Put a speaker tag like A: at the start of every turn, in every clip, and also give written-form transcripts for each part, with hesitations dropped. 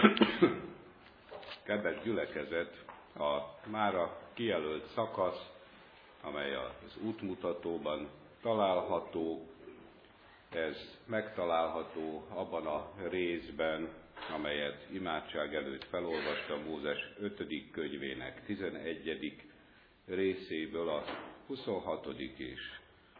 A: Kedves gyülekezet, a mára kijelölt szakasz, amely az útmutatóban található, ez megtalálható abban a részben, amelyet imádság előtt felolvastam, Mózes 5. könyvének 11. részéből a 26. és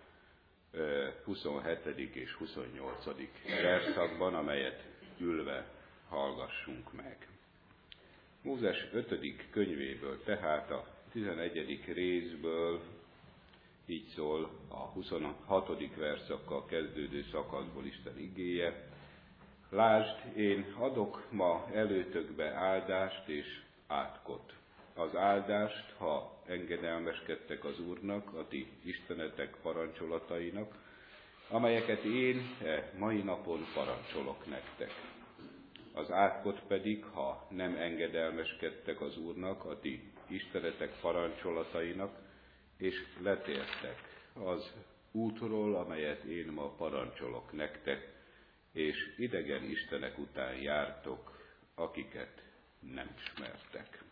A: 27. és 28. verszakban, amelyet ülve hallgassunk meg. Mózes 5. könyvéből, tehát a 11. részből így szól a 26. verszakkal kezdődő szakaszból Isten igéje. Lásd, én adok ma előtökbe áldást és átkot. Az áldást, ha engedelmeskedtek az Úrnak, a ti istenetek parancsolatainak, amelyeket én mai napon parancsolok nektek. Az átkot pedig, ha nem engedelmeskedtek az Úrnak, a ti istenetek parancsolatainak, és letértek az útról, amelyet én ma parancsolok nektek, és idegen istenek után jártok, akiket nem ismertek.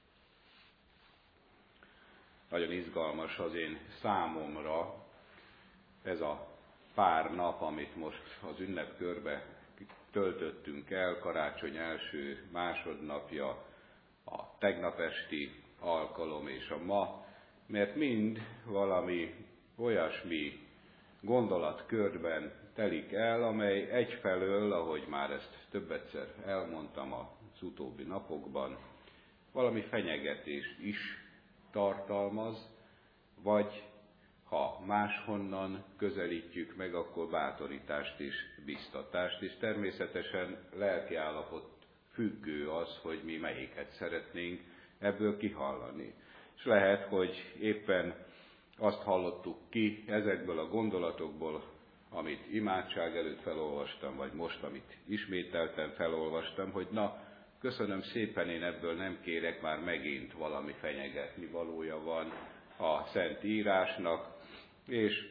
A: Nagyon izgalmas az én számomra ez a pár nap, amit most az ünnepkörbe töltöttünk el, karácsony első másodnapja, a tegnap esti alkalom és a ma, mert mind valami olyasmi gondolatkörben telik el, amely egyfelől, ahogy már ezt többetszer elmondtam az utóbbi napokban, valami fenyegetést is tartalmaz, vagy ha máshonnan közelítjük meg, akkor bátorítást és biztatást, és természetesen lelkiállapot függő az, hogy mi melyiket szeretnénk ebből kihallani. És lehet, hogy éppen azt hallottuk ki ezekből a gondolatokból, amit imádság előtt felolvastam, vagy most, amit ismételten felolvastam, hogy na, köszönöm szépen, én ebből nem kérek, már megint valami fenyegetni valója van a Szent Írásnak, és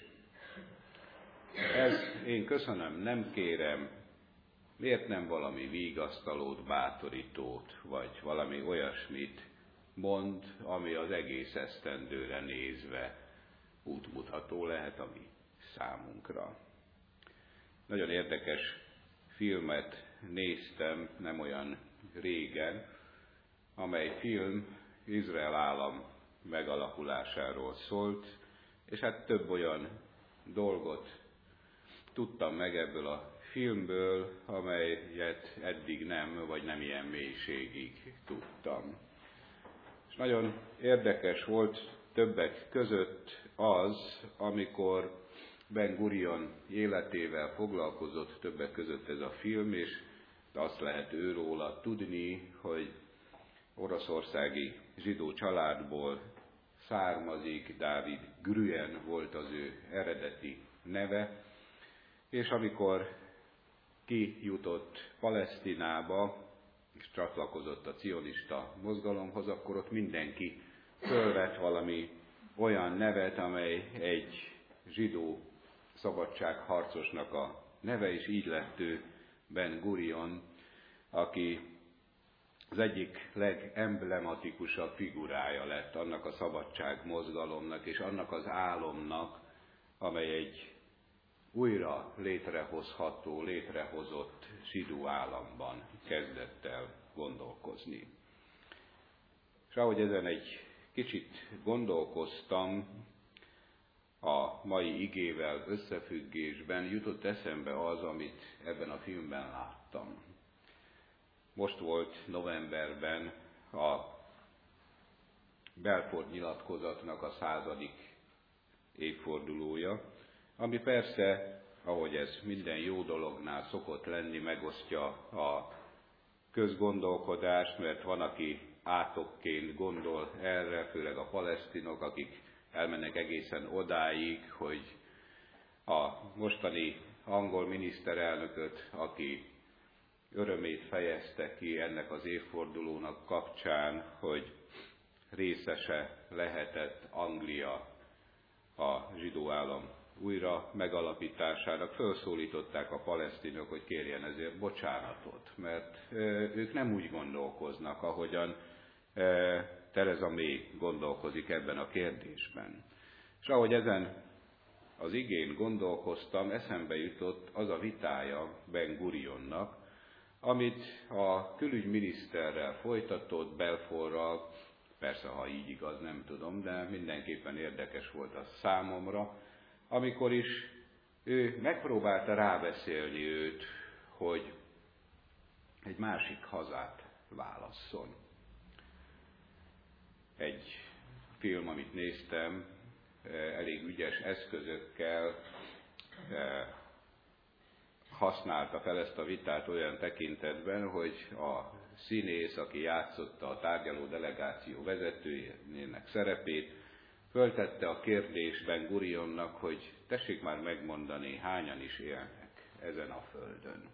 A: ez én köszönöm, nem kérem, miért nem valami vigasztalót, bátorítót, vagy valami olyasmit mond, ami az egész esztendőre nézve útmutató lehet a mi számunkra. Nagyon érdekes filmet néztem nem olyan régen, amely film Izrael állam megalakulásáról szólt, és hát több olyan dolgot tudtam meg ebből a filmből, amelyet eddig nem, vagy nem ilyen mélységig tudtam. És nagyon érdekes volt többek között az, amikor Ben Gurion életével foglalkozott többek között ez a film, és azt lehet őróla tudni, hogy oroszországi zsidó családból származik, Dávid Gruen volt az ő eredeti neve, és amikor kijutott Palesztinába, és csatlakozott a cionista mozgalomhoz, akkor ott mindenki fölvett valami olyan nevet, amely egy zsidó szabadságharcosnak a neve, és így lett ő Ben Gurion, aki az egyik legemblematikusabb figurája lett annak a szabadságmozgalomnak, és annak az álomnak, amely egy újra létrehozott zsidó államban kezdett el gondolkozni. És ahogy ezen egy kicsit gondolkoztam, a mai igével összefüggésben jutott eszembe az, amit ebben a filmben láttam. Most volt novemberben a Balfour nyilatkozatnak a 100. évfordulója, ami persze, ahogy ez minden jó dolognál szokott lenni, megosztja a közgondolkodást, mert van, aki átokként gondol erre, főleg a palesztinok, akik elmennek egészen odáig, hogy a mostani angol miniszterelnököt, aki örömét fejezte ki ennek az évfordulónak kapcsán, hogy részese lehetett Anglia a zsidó állam újra megalapításának felszólították a palesztinok, hogy kérjen ezért bocsánatot, mert ők nem úgy gondolkoznak, ahogyan Theresa May gondolkozik ebben a kérdésben. És ahogy ezen az igén gondolkoztam, eszembe jutott az a vitája Ben Gurionnak, amit a külügyminiszterrel folytatott, Balfourral, persze ha így igaz, nem tudom, de mindenképpen érdekes volt az számomra, amikor is ő megpróbálta rábeszélni őt, hogy egy másik hazát válasszon. Egy film, amit néztem, elég ügyes eszközökkel használta fel ezt a vitát olyan tekintetben, hogy a színész, aki játszotta a tárgyaló delegáció vezetőjének szerepét, föltette a kérdést Ben Gurionnak, hogy tessék már megmondani, hányan is élnek ezen a földön.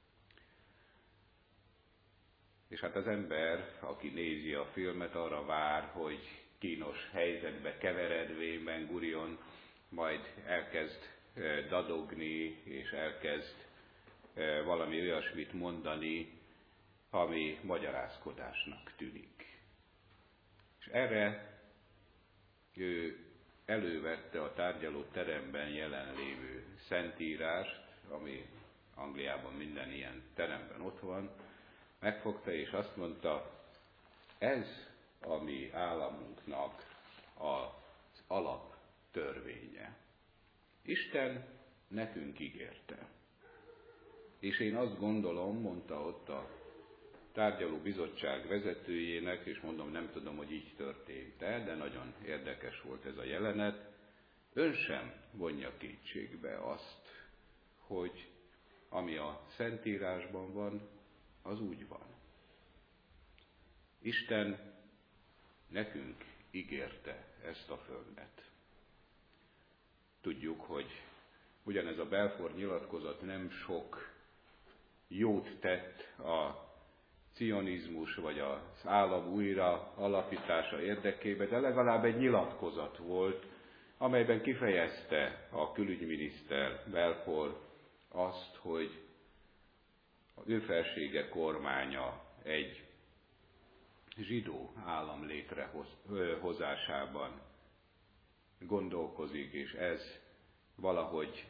A: És hát az ember, aki nézi a filmet, arra vár, hogy kínos helyzetbe keveredvén Ben Gurion majd elkezd dadogni, és elkezd valami olyasmit mondani, ami magyarázkodásnak tűnik. És erre ő elővette a tárgyaló teremben jelenlévő szentírást, ami Angliában minden ilyen teremben ott van, megfogta és azt mondta, ez a mi államunknak az alaptörvénye. Isten nekünk ígérte. És én azt gondolom, mondta ott a tárgyaló bizottság vezetőjének, és mondom, nem tudom, hogy így történt-e, de nagyon érdekes volt ez a jelenet, ön sem vonja kétségbe azt, hogy ami a Szentírásban van, az úgy van. Isten nekünk ígérte ezt a földet. Tudjuk, hogy ugyanez a Balfour nyilatkozat nem sok jót tett a cionizmus vagy az állam újra alapítása érdekében, de legalább egy nyilatkozat volt, amelyben kifejezte a külügyminiszter Balfour azt, hogy az ő felsége kormánya egy zsidó állam létrehozásában gondolkozik, és ez valahogy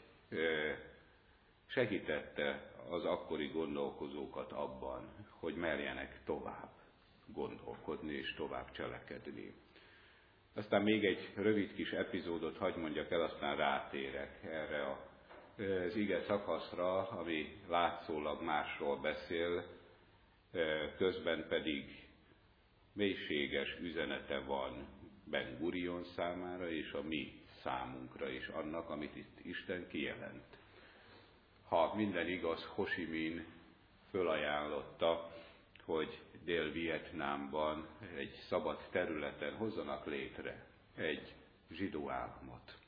A: segítette az akkori gondolkozókat abban, hogy merjenek tovább gondolkodni és tovább cselekedni. Aztán még egy rövid kis epizódot hadd mondjak el, aztán rátérek erre az ige szakaszra, ami látszólag másról beszél, közben pedig mélységes üzenete van Ben Gurion számára és a mi számunkra is annak, amit itt Isten kijelent. Ha minden igaz, Ho Chi Minh fölajánlotta, hogy Dél-Vietnámban egy szabad területen hozzanak létre egy zsidó államot.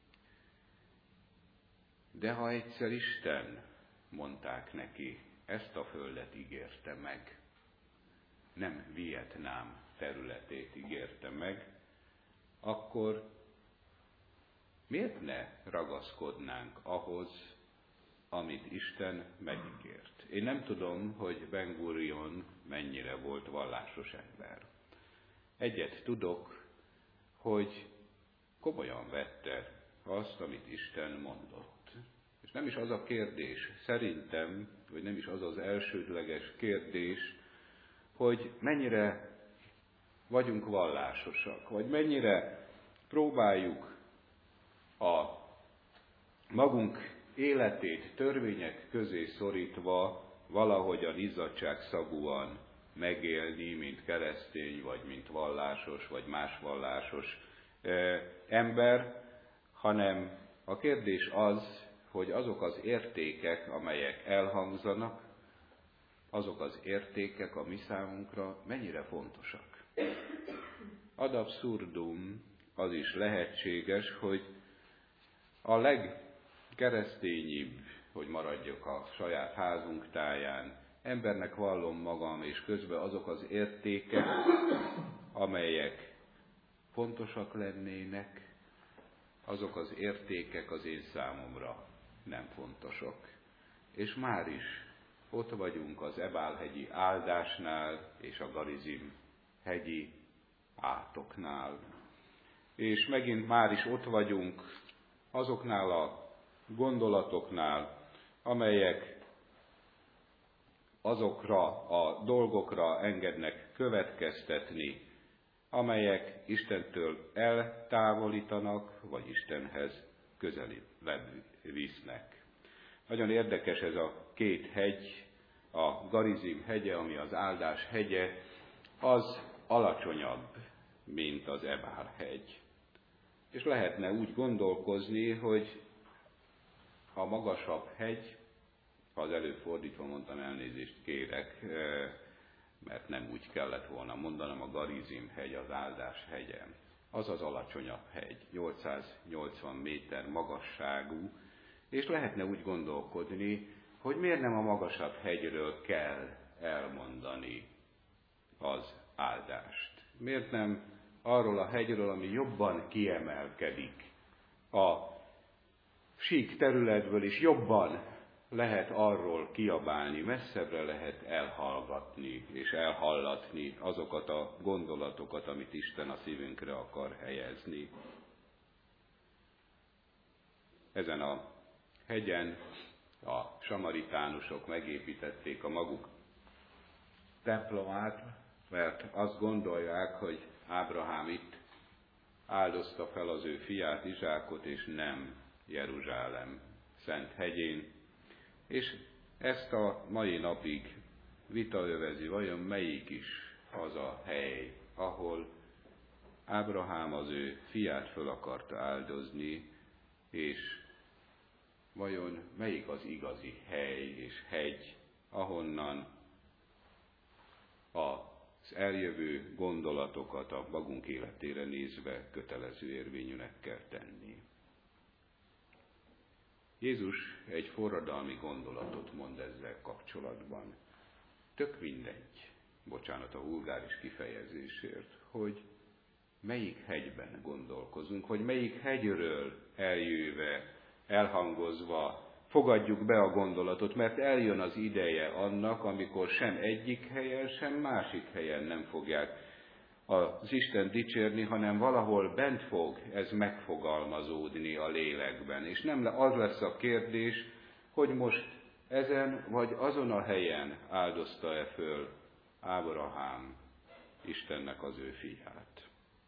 A: De ha egyszer Isten, mondták neki, ezt a földet ígérte meg, nem Vietnám területét ígérte meg, akkor miért ne ragaszkodnánk ahhoz, amit Isten megígért? Én nem tudom, hogy Ben Gurion mennyire volt vallásos ember. Egyet tudok, hogy komolyan vette azt, amit Isten mondott. És nem is az a kérdés, szerintem, vagy nem is az az elsődleges kérdés, hogy mennyire vagyunk vallásosak, vagy mennyire próbáljuk a magunk életét törvények közé szorítva valahogyan izzadságszagúan megélni, mint keresztény, vagy mint vallásos, vagy más vallásos ember, hanem a kérdés az, hogy azok az értékek, amelyek elhangzanak, azok az értékek a mi számunkra mennyire fontosak. Ad absurdum az is lehetséges, hogy a legkeresztényibb, hogy maradjak a saját házunk táján, embernek vallom magam, és közben azok az értékek, amelyek fontosak lennének, azok az értékek az én számomra nem fontosak. És már is ott vagyunk az Ebál-hegyi áldásnál és a Garizim hegyi átoknál. És megint már is ott vagyunk azoknál a gondolatoknál, amelyek azokra a dolgokra engednek következtetni, amelyek Istentől eltávolítanak, vagy Istenhez közelebb visznek. Nagyon érdekes ez a két hegy, a Garizim hegye, ami az áldás hegye, az alacsonyabb, mint az Ebál hegy. És lehetne úgy gondolkozni, hogy a magasabb hegy, ha az előbb fordítva mondtam, elnézést kérek, mert nem úgy kellett volna mondanom, a Garizim hegy az áldás hegye. Az az alacsonyabb hegy, 880 méter magasságú, és lehetne úgy gondolkodni, hogy miért nem a magasabb hegyről kell elmondani az áldást. Miért nem arról a hegyről, ami jobban kiemelkedik a sík területből is jobban lehet arról kiabálni, messzebbre lehet elhallgatni és elhallatni azokat a gondolatokat, amit Isten a szívünkre akar helyezni. Ezen a hegyen a samaritánusok megépítették a maguk templomát, mert azt gondolják, hogy Ábrahám itt áldozta fel az ő fiát, Izsákot, és nem Jeruzsálem szent hegyén. És ezt a mai napig vita övezi, vajon melyik is az a hely, ahol Ábrahám az ő fiát föl akarta áldozni, és vajon melyik az igazi hely és hegy, ahonnan az eljövő gondolatokat a magunk életére nézve kötelező érvényűnek kell tenni. Jézus egy forradalmi gondolatot mond ezzel kapcsolatban. Tök mindegy, bocsánat a vulgáris kifejezésért, hogy melyik hegyben gondolkozunk, hogy melyik hegyről eljöve, elhangozva fogadjuk be a gondolatot, mert eljön az ideje annak, amikor sem egyik helyen, sem másik helyen nem fogják az Isten dicsérni, hanem valahol bent fog ez megfogalmazódni a lélekben. És nem az lesz a kérdés, hogy most ezen vagy azon a helyen áldozta-e föl Ábrahám Istennek az ő fiát.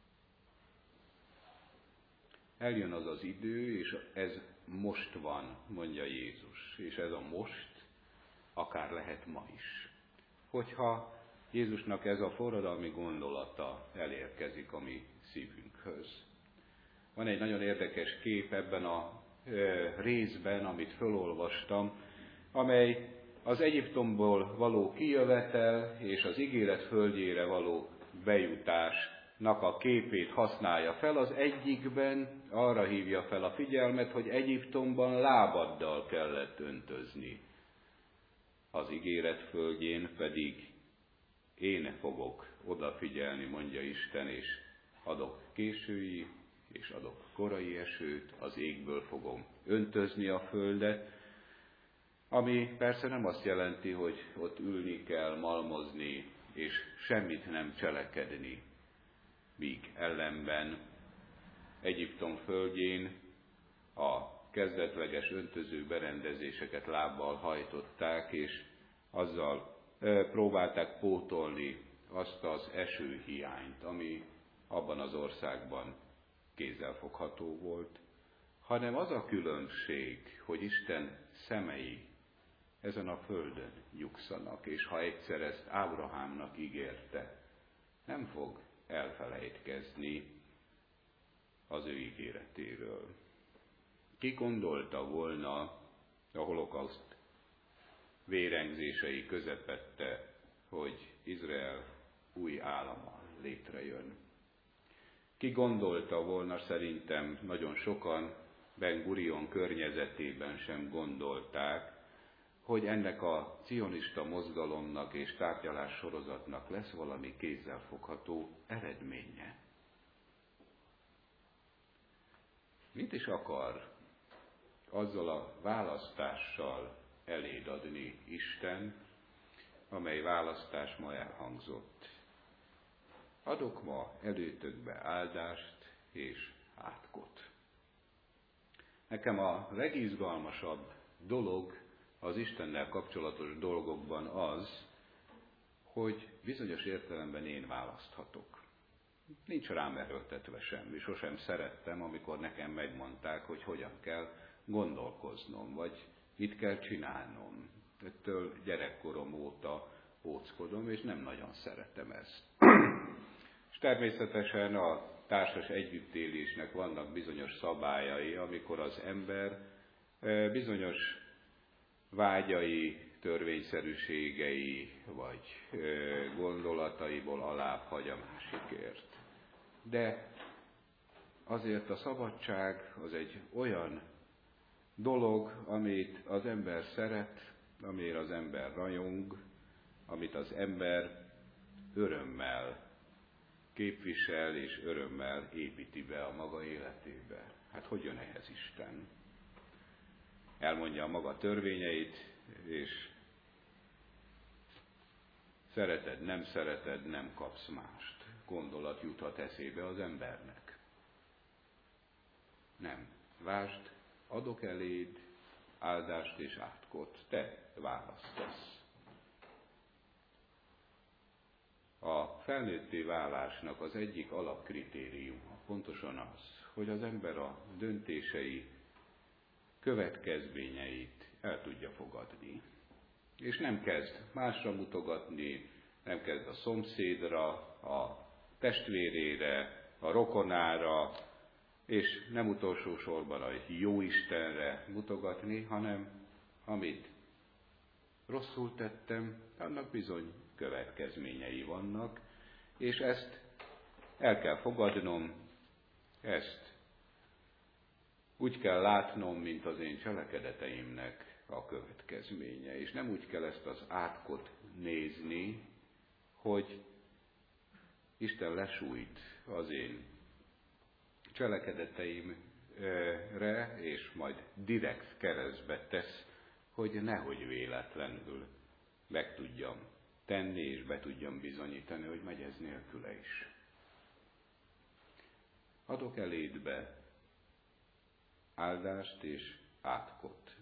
A: Eljön az az idő, és ez most van, mondja Jézus. És ez a most akár lehet ma is. Hogyha Jézusnak ez a forradalmi gondolata elérkezik a mi szívünkhöz. Van egy nagyon érdekes kép ebben a részben, amit felolvastam, amely az Egyiptomból való kijövetel és az ígéret földjére való bejutásnak a képét használja fel. Az egyikben arra hívja fel a figyelmet, hogy Egyiptomban lábaddal kellett öntözni. Az ígéret földjén pedig én fogok odafigyelni, mondja Isten, és adok késői, és adok korai esőt, az égből fogom öntözni a földet, ami persze nem azt jelenti, hogy ott ülni kell, malmozni, és semmit nem cselekedni, míg ellenben Egyiptom földjén a kezdetleges öntöző berendezéseket lábbal hajtották, és azzal próbálták pótolni azt az esőhiányt, ami abban az országban kézzelfogható volt, hanem az a különbség, hogy Isten szemei ezen a földön nyugszanak, és ha egyszer ezt Ábrahámnak ígérte, nem fog elfelejtkezni az ő ígéretéről. Ki gondolta volna a holokauszt vérengzései közepette, hogy Izrael új állama létrejön. Ki gondolta volna, szerintem nagyon sokan Ben Gurion környezetében sem gondolták, hogy ennek a cionista mozgalomnak és tárgyalás sorozatnak lesz valami kézzelfogható eredménye. Mit is akar azzal a választással eléd adni Isten, amely választás ma elhangzott? Adok ma előtökbe áldást és átkot. Nekem a legizgalmasabb dolog az Istennel kapcsolatos dolgokban az, hogy bizonyos értelemben én választhatok. Nincs rám erőltetve semmi, sosem szerettem, amikor nekem megmondták, hogy hogyan kell gondolkoznom, vagy mit kell csinálnom. Ettől gyerekkorom óta óckodom, és nem nagyon szeretem ezt. És természetesen a társas együttélésnek vannak bizonyos szabályai, amikor az ember bizonyos vágyai, törvényszerűségei vagy gondolataiból alább hagy a másikért. De azért a szabadság az egy olyan dolog, amit az ember szeret, amire az ember rajong, amit az ember örömmel képvisel és örömmel építi be a maga életébe. Hát hogy jön ehhez Isten? Elmondja a maga törvényeit, és szereted, nem kapsz mást. Gondolat juthat eszébe az embernek. Nem. Lásd, adok eléd áldást és átkot. Te választasz. A felnőtté válásnak az egyik alapkritériuma pontosan az, hogy az ember a döntései következményeit el tudja fogadni. És nem kezd másra mutogatni, nem kezd a szomszédra, a testvérére, a rokonára, és nem utolsó sorban a Jóistenre mutogatni, hanem amit rosszul tettem, annak bizony következményei vannak, és ezt el kell fogadnom, ezt úgy kell látnom, mint az én cselekedeteimnek a következménye. És nem úgy kell ezt az átkot nézni, hogy Isten lesújt az én cselekedeteimre, és majd direkt keresztbe tesz, hogy nehogy véletlenül meg tudjam tenni, és be tudjam bizonyítani, hogy megy ez nélküle is. Adok elédbe áldást és átkot.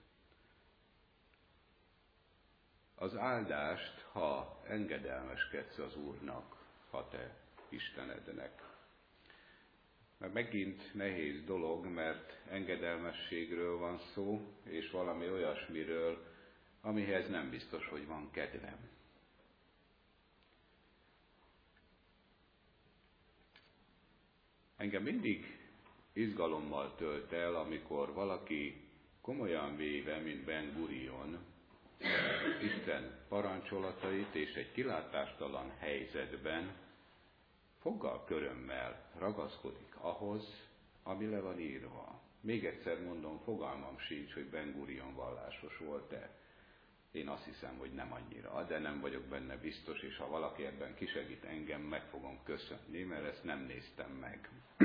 A: Az áldást, ha engedelmeskedsz az Úrnak, ha te Istenednek. Mert megint nehéz dolog, mert engedelmességről van szó, és valami olyasmiről, amihez nem biztos, hogy van kedvem. Engem mindig izgalommal tölt el, amikor valaki komolyan véve, mint Ben Gurion, Isten parancsolatait és egy kilátástalan helyzetben foggal körömmel ragaszkodik ahhoz, ami le van írva. Még egyszer mondom, fogalmam sincs, hogy Ben Gurion vallásos volt-e. Én azt hiszem, hogy nem annyira, de nem vagyok benne biztos, és ha valaki ebben kisegít engem, meg fogom köszönni, mert ezt nem néztem meg.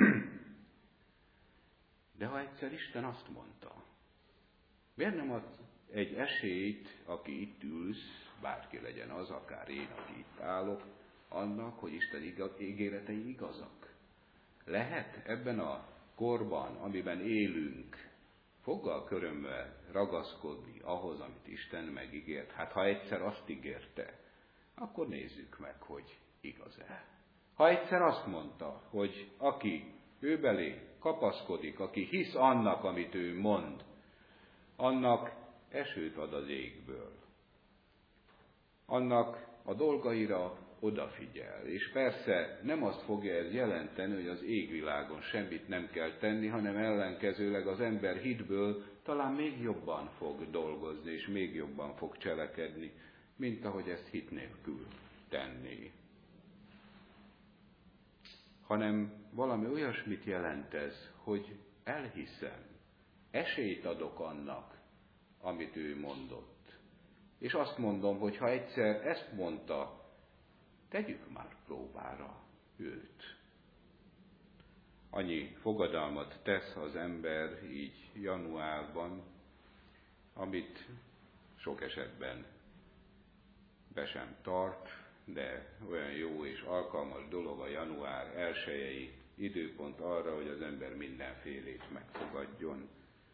A: De ha egyszer Isten azt mondta, miért nem ad egy esélyt, aki itt ülsz, bárki legyen az, akár én, aki itt állok, annak, hogy Isten ígéretei igazak? Lehet ebben a korban, amiben élünk, foggal körömmel ragaszkodni ahhoz, amit Isten megígért? Hát ha egyszer azt ígérte, akkor nézzük meg, hogy igaz-e. Ha egyszer azt mondta, hogy aki ő belé kapaszkodik, aki hisz annak, amit ő mond, annak esőt ad az égből. Annak a dolgaira odafigyel. És persze nem azt fogja ez jelenteni, hogy az égvilágon semmit nem kell tenni, hanem ellenkezőleg az ember hitből talán még jobban fog dolgozni, és még jobban fog cselekedni, mint ahogy ezt hit nélkül tenné. Hanem valami olyasmit jelent ez, hogy elhiszem, esélyt adok annak, amit ő mondott. És azt mondom, hogy ha egyszer ezt mondta, tegyük már próbára őt. annyi fogadalmat tesz az ember így januárban, amit sok esetben be sem tart, de olyan jó és alkalmas dolog a január 1-i időpont arra, hogy az ember mindenfélét megfogadjon.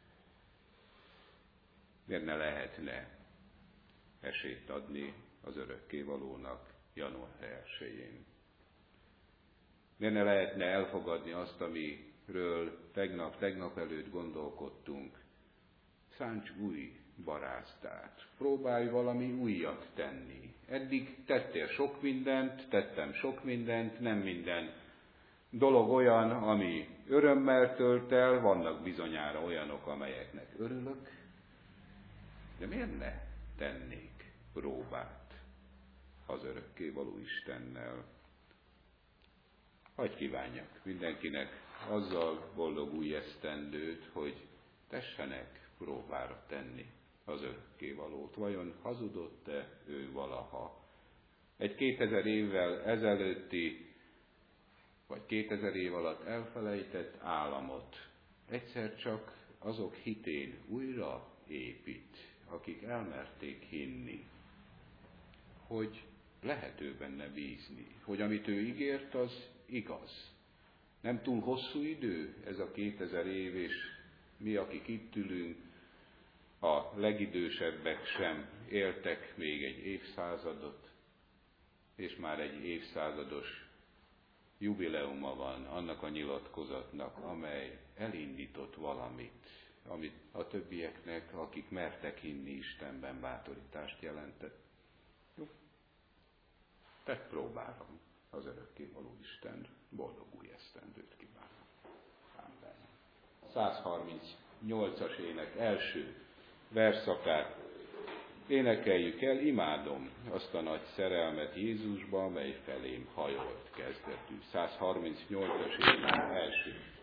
A: Miért ne lehetne esélyt adni az örökkévalónak január 1-én? Miért ne lehetne elfogadni azt, amiről tegnap előtt gondolkodtunk? Szánts új barázdát, próbálj valami újat tenni. Eddig tettél sok mindent, tettem sok mindent, nem minden dolog olyan, ami örömmel tölt el, vannak bizonyára olyanok, amelyeknek örülök, de miért ne tennék próbát az örökkévaló Istennel? Hadd kívánjak mindenkinek azzal boldog új esztendőt, hogy tessenek próbára tenni az örökkévalót. Vajon hazudott-e ő valaha? Egy 2000 évvel ezelőtti, vagy 2000 év alatt elfelejtett államot egyszer csak azok hitén újra épít, akik elmerték hinni, hogy lehet ő benne bízni, hogy amit ő ígért, az igaz. Nem túl hosszú idő ez a 2000 év, és mi, akik itt ülünk, a legidősebbek sem éltek még egy évszázadot, és már egy évszázados jubileuma van annak a nyilatkozatnak, amely elindított valamit, amit a többieknek, akik mertek hinni Istenben, bátorítást jelentett. Jó. Tedd próbára az örökkévaló Isten, boldog új esztendőt kívánok. Amen. 138-as ének első versszakát énekeljük el, imádom azt a nagy szerelmet Jézusba, mely felém hajolt kezdetű. 138-as ének első